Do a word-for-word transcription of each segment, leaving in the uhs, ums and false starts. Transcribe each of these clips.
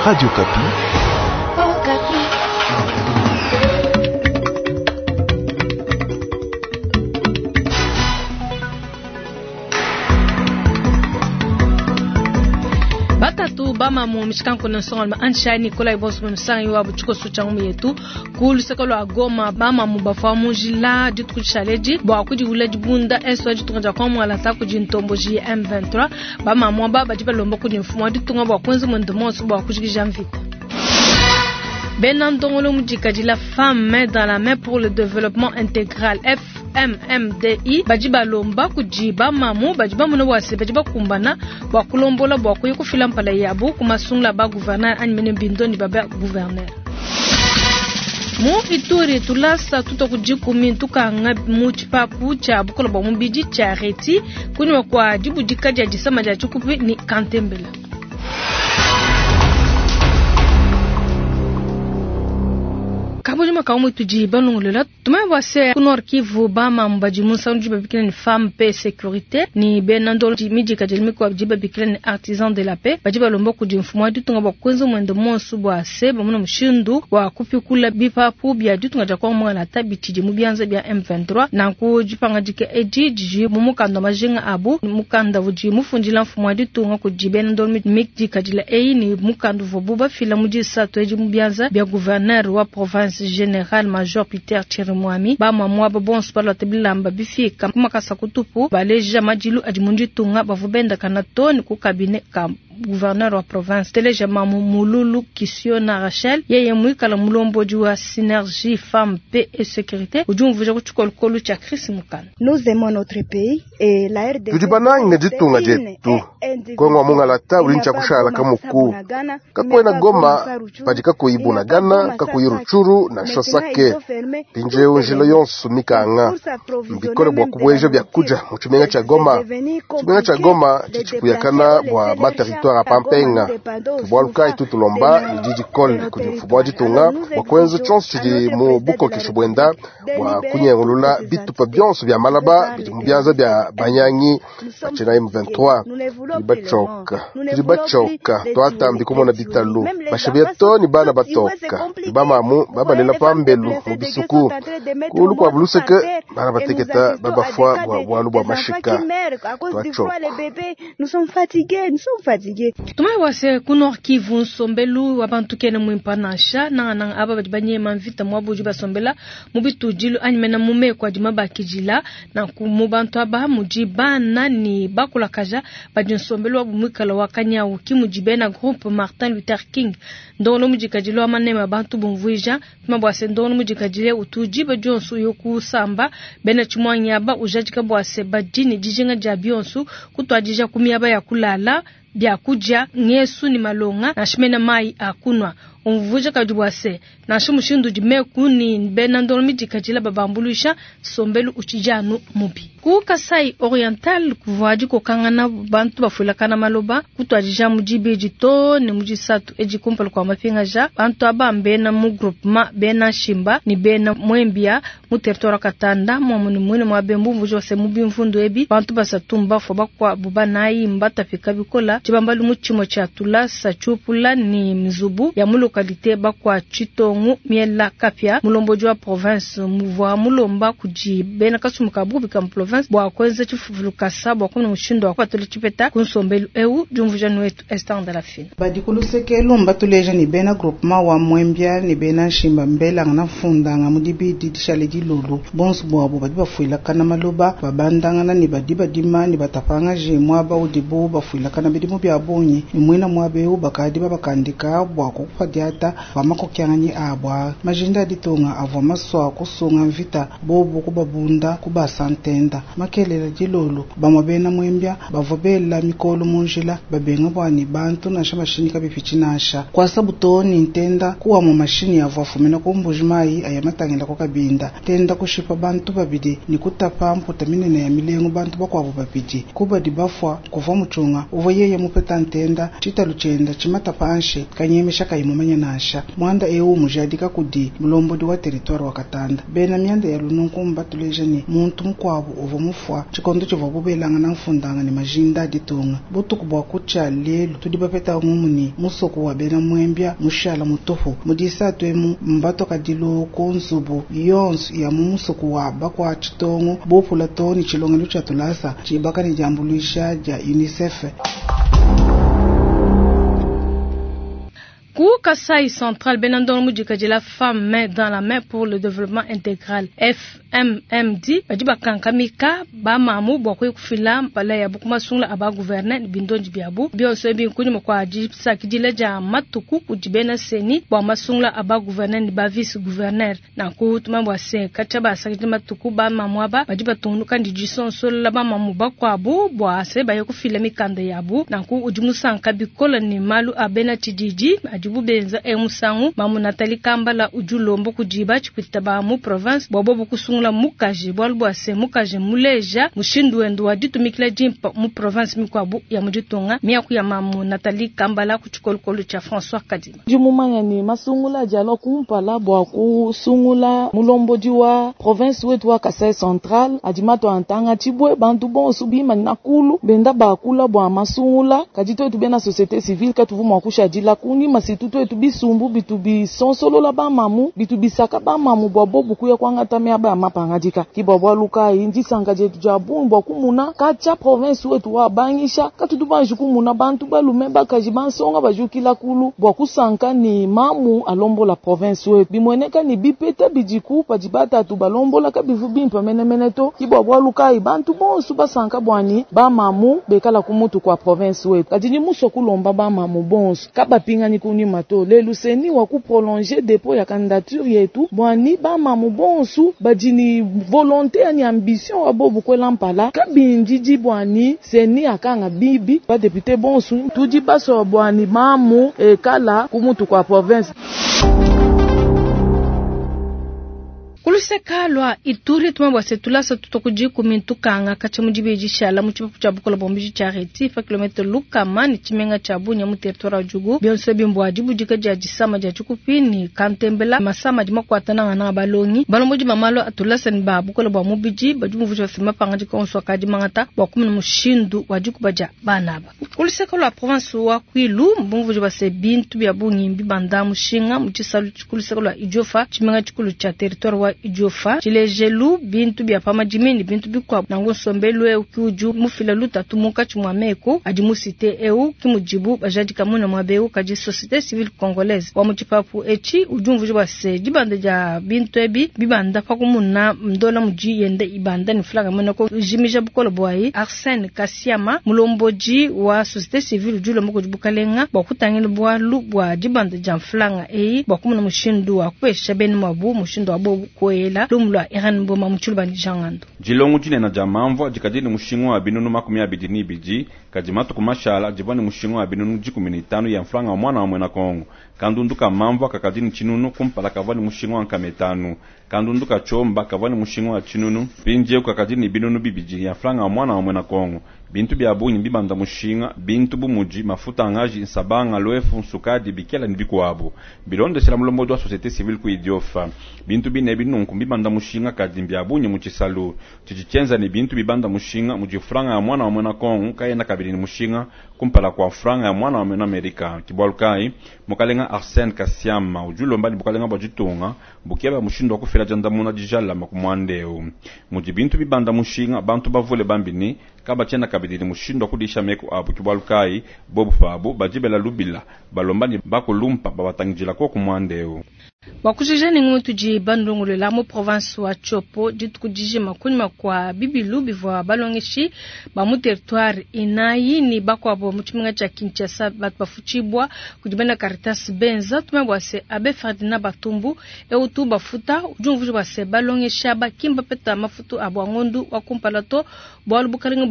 Radio Kapi. Oh, Kapi. Batatu bama mu mishkan kono songal ma anshani kola ibos mu sangi wa buchiko suchangu yetu kulu sekolo agoma bama mu bafamu jila ditku chaleji bo akudi ulaji bunda eso jitu nja kwa mu ala taku jintombo ji M vingt-trois bama mu baba jiba lombo kudi mfumo ditunga bo kwenzi mu ndemo so bo akudi janvita. Benandongolo Mujikaji, la femme main dans la main pour le développement intégral F M M D I bajiba lomba kujiba mamu bajiba muno wase bajiba kumbana ba kulombola ba kuyiko filampala yabo kumasungla ba gouverneur anmene bindoni baba gouverneur mu Ituri tulasa tutokujikumi tukanga mu chipapu cha bukola ba mumbiji cha reti kunywa kwa jibu jikaja jisama ja chukupi ni Kantembela. Kabujima kaumu tujiba nungulila tumewase kunor Kivu bama mbaji musa njiba bikine ni femme paix sécurité ni benandolo miji kajelimi kwa jiba bikine ni artisan de la paix bajiba lombo kujimfumwa ditunga bakwenzo mwendo monsu bwa seba muna mshindu wa kupikula bipapu bya ditunga jakwa mwana tabi tiji mubianza bya M vingt-trois na kujipanga jike eji jiji mumukando majinga abu mukanda vuji mufunjila mfumwa ditunga kujibe nandolo miji kajila ei ni mukando vobuba fila muji sato eji mubianza bya gouverneur wa province Général Major Peter Chirimwami ba mamwa babonsu balo tebilamba bifika kumakasa kutupu baleja majilu ajimunji tunga bavubenda kanatoni ku cabinet ka gouverneur wa province teleja mamu mululu Kisiona Rachel yeye mwikala mulombo juwa synergie femme paix et sécurité ujumvuja kuchukol kolu cha Chris Mukana. Nous aimons notre pays et la R D C tujibana ngeditunga jetu kwa munga lata ulincha kushala kamuku kakwena Goma pajika kuibu na Gana kakuyiruchuru na shosake pinje unjilo yonsu mikanga mbikole bwa kubweje bya kuja muchimenga cha Goma chimenga cha Goma chichipuyakana bwa materitoire a Pampenga bwaluka itutulomba jiji kol kujifubwa jitunga bakwenzo chonsu chidi mu buko kishubwenda bwa kunyengulula bitu pa byonsu bya malaba bijimubyaza bya banyanyi bachina M vingt-trois bachoka bachoka twatambi kumona bitalu bashabiato ni bana batoka bamamu baba lela pambelu mubisuku kulu kwa bluseke bana bateketa baba fwa bwa bwalu bwa mashika twachoka. Nous sommes fatigués, nous sommes fatigués. Tumai wase kunor Kivu sombelu wabantu kene mwimpanansha na na aba banye manvita mwabuji basombela mubitu jilu anyemena mume kwa jima bakijila na kumubantu aba mujibana ni bakula kaja bajin sombelu abumikala wakanya ukimujibena groupe Martin Luther King ndono mujikajilo amanema bantu bumvuija tumabwase ndono mujikajile utujiba jonsu yoku samba bena chimwanya aba ujajika bwase bajini jijinga jabionsu kutwajija kumiyaba ya kulala bya kuja ngesu ni malonga na shimena mai akunwa umvuja kajubwase na shimushindu jimeku ni benandolo miji kajila babambulisha sombelu uchijanu mubi ku Kasai Oriental kuvaji ko kangana bantu bafula kana maloba kutwajija mujibe jito ni mujisatu eji kumpal kwa mapinga ja bantu abambe na mu groupement bena shimba ni bena mwembia mu territoire Katanda mu muni muni mwabembu mvujo se mubi mfundu ebi bantu basatumba foba kwa bubanayi mbata fika bikola chibambalu muchimo cha tulasa chupula ni mzubu ya mulo lokalite bakwa Chitongu miela kapia mulombo jwa province muvwa mulomba kuji bena kasumuka bubi kam province bwa kwenze chifuluka sabo kwa mushindo wa kwatuli chipeta kunsombelu eu jumvuja nwetu estant de la fin badikulu seke lomba tuleja ni bena groupement wa mwembia ni bena shimba mbela ngana funda ngamudibi ditishale dilulu bons bwa bo badiba fuila kana maloba babandanga na ni badiba dima ni batapanga je mwaba udibo bafuila kana bidimu bya bonye ni mwina mwabe u bakadiba bakandika bwa kufa ata bamako kyangani abwa majinda ditonga avoma swa kusunga mvita bobo kubabunda kuba santenda makelela dilolo bamabena mwembya bavobela mikolo munjila babenga bwani bantu na shamashini kabifichinasha kwa sabutoni ntenda kuwa mu mashini yavafumena kumbujimai ayamatangenda ko kabinda tenda kushipa bantu babidi ni kutapa mputa minene ya milengo bantu bakwabo babidi kuba dibafwa kuva muchunga uvoyeye mupeta ntenda chita luchenda chimata panshe kanyemesha kayimumanya nasha mwanda ewu mujadika kudi mulombodi wa territoire wa Katanda bena myanda ya lununkumba tulejani muntu mkwabo uvo mufwa chikondo chivo bubelanga na mfundanga ni majinda ditunga butuku bwa kucha lelo tudibapeta mumuni musoko wa bena mwembya mushala mutoho mudisa twemu mbato kadilo konzubu yonsu ya musoko wa bakwa chitongo bopula toni chilongelo cha tulasa chibaka ni jambulisha ja UNICEF. Kou Kasai Central Benandon Mujika de la femme main dans la main pour le développement intégral F M M D ajiba kankamika ba mamu bokwe kufila pala ya bukuma sungla aba gouverneur bindonji biabu bio so bi kunyi kwa ajiba sakidile ja matuku kujibena seni ba masungla aba gouverneur ba vice gouverneur na kutuma bwa se kachaba sakidile matuku ba mamu aba ajiba tunuka ndijison sola ba mamu ba kwa bu bwa se ba yakufila mikanda yabu na ku ujimusa nkabikola ni malu abena tidiji ajibu benza e musangu mamu Nathalie Kambala ujulombo kujiba chikutaba mu province bobo bukusungla mukaji bolbo se mukaji muleja mushindu endo waditumikila jimpa mu province mikwabu ya mujitonga miyaku ya mamu Nathalie Kambala kuchikolokolo cha François Kadima jumumanya ni masungula jalo kumpala bwa kusungula mulombo diwa province wetu wa Kasai Central ajimato antanga chibwe bantu bon subima nakulu benda bakula bwa masungula kajito tubena société civile katuvuma kusha jila kuni masituto etu bisumbu bitubi sonsolo la ba mamu bitubi saka ba mamu bwa bobu kuya kwanga tamya ba mapangajika kibobwa luka inji sanga jetu jabu bwa kumuna kacha province wetu wa bangisha katutubanju kumuna bantu balume bakajibansonga bajukila kulu bwa kusanka ni mamu alombo la province wetu bimweneka ni bipeta bijiku pajibata tu balombo la kabivu bimpa menemeneto kibobwa luka bantu bonsu basanka bwani ba mamu bekala kumutu kwa province wetu kajini muso kulomba ba mamu bonsu kaba pinga ni kuni mato lelu seni wa ku prolonger dépôt ya candidature yetu bwani ba mamu bonsu bajini volonté ni ambition wa bobu kwela mpala kabinjiji bwani seni akanga bibi ba député bonsu tuji baso bwani mamu e kala kumutu kwa province. Kuluseka lwa Ituri tumabwa setula sa tutokuji kumintukanga kacha mujibeji shala muchipu chabukola bombiji chareti fa kilometre lukama ni chimenga chabunya mu territoire jugu bionse bimbo ajibu jika jaji sama jachukupini kantembela masama jima kwatana na balongi balomboji mamalo atulasa ni babukola bwa mubiji bajumu vujo sima pangaji konswa kaji mangata bakumina mushindu wajuku baja banaba kuluseka lwa province wa Kwilu mbungu vujo base bintu bya bunyimbi banda mushinga muchisalu kuluseka lwa Ijofa chimenga chikulu cha territoire wa Ijofa chilejelu bintu bya pama jimini bintu bikwa nango sombelu e ukiuju mufila luta tumuka chumameko ajimusite eu kimujibu bajaji kamuna mwabeu kaji société civile congolaise wa muchipapu echi ujumvu jwa se jibanda ja bintu ebi bibanda pakumuna mdola muji yende ibanda ni flaga monako jimija bukolo boyi Arsène Kasiama mulomboji wa société civile julo moko jibukalenga bakutangile bwa lu bwa jibanda ja flanga e bakumuna mushindu wa kwesha ben mabu mushindu wa bobu koela lumlwa Iran boma mchulba ni jangando jilongu jine na jamamvo jikadini mushingo wa binunu makumi ya bidini biji kajimatu kumashala jibani mushingo wa binunu jikumi na tano ya mflanga wa mwana wa mwena Kongo kandunduka mamvo kakadini chinunu kumpala kavani mushingo wa nkametanu kandunduka chomba kavani mushingo wa chinunu pinje kakadini binunu bibiji ya mflanga wa mwana wa mwena Kongo bintu bya bunyi bibanda mushinga bintu bumuji mafuta ngaji nsabanga loefu nsukadi bikela nibikuabo bilonde sila mulombo wa société civile ku Idiofa bintu bine binunku bibanda mushinga kadi bya bunyi muchisalu chichichenza ni bintu bibanda mushinga mujifranga ya mwana wa mwena Kongo kayenda kabili mushinga kumpala kwa franga ya mwana wa mwena Amerika kibwalukai mukalenga Arsène Kasiama ujulo mbali mukalenga bajitunga bukiaba mushindo kufela jandamuna dijala makumwandeo mujibintu bibanda mushinga bantu bavule bambini kaba chena kabidini mushindo kudisha meku abu kibwalukai bobu fabu bajibela lubila balombani bakulumpa babatangijila kwa kumwandeo bakujijani ngutu ji bandungule la mu province wa Chopo jitukujije makunyima kwa bibilu bivwa balongeshi ba mu territoire inayi ni bakwa bo muchiminga cha Kinshasa bat bafuchibwa kujibana Caritas Benza tumebwa se abe Ferdinand Batumbu e utu bafuta ujumvu bwa se balongesha ba kimba peta mafutu abwangondu wa kumpalato bwa lubukaringa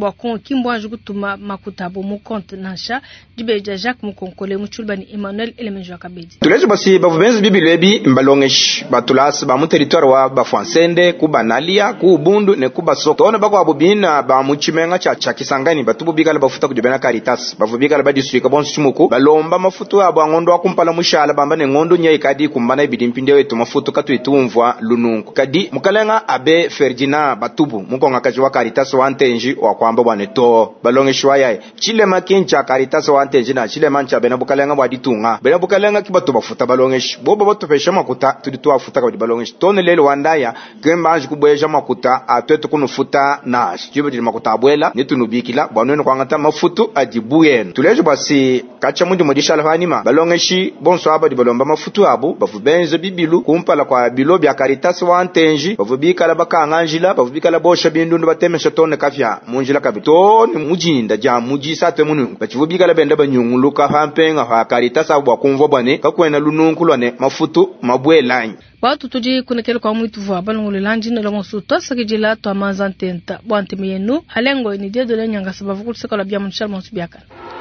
bwa kon kimbo anju kutuma makutabo mu compte nasha dibeja Jacques Mukonkole muchulbani Emmanuel Elemenjo Kabedi. Tulezo basi bavubenzi bibilebi mbalongesh batulas ba mu territoire wa Bafansende kubanalia ku Bundu ne kubasoko ona bako abubina ba muchimenga cha cha Kisangani batububikala bafuta kujobena Caritas bavubikala ba district bonsu chumuko balomba mafutu abo ngondo akumpala mushala bamba ne ngondo nyai kadi kumbana ibidimpinde wetu mafutu katu itumvwa lununku kadi mukalenga abe Ferdinand Batubu mukonga kaji wa Caritas wa Ntenji wa kwamba bwaneto balongeshwa yae chile makincha Caritas wa Ntenji na chile mancha bena bukalenga bwa ditunga bena bukalenga kibatu bafuta balongesh bobo batopesha makuta tuditwa futa ka balongesh tone lelo wandaya kemba anji kubweja makuta atwetu kunufuta na jibo di makuta abwela nitunubikila bwanene kwangata mafutu ajibuyen tulejo basi kacha mundi modisha alfanima balongeshi bonso aba di balomba mafutu abu bavubenze bibilu kumpala kwa bilo bya Caritas wa Ntenji bavubikala bakanganjila bavubikala bosha bindundu batemesha tone kafya munjila kabito ni mujinda ja mujisa temunu bachivubikala benda banyunguluka hampenga ha Caritas abu akumvo bane kakwena lununkulwane mafutu mabwelanyi Batu tuji kunekele kwa mwitu vwa balongole lanji na longo suto sakijila to amazantenta bwante miyenu halengo ni dia dole nyanga sababu kuliseka la bia mshal monsu biaka.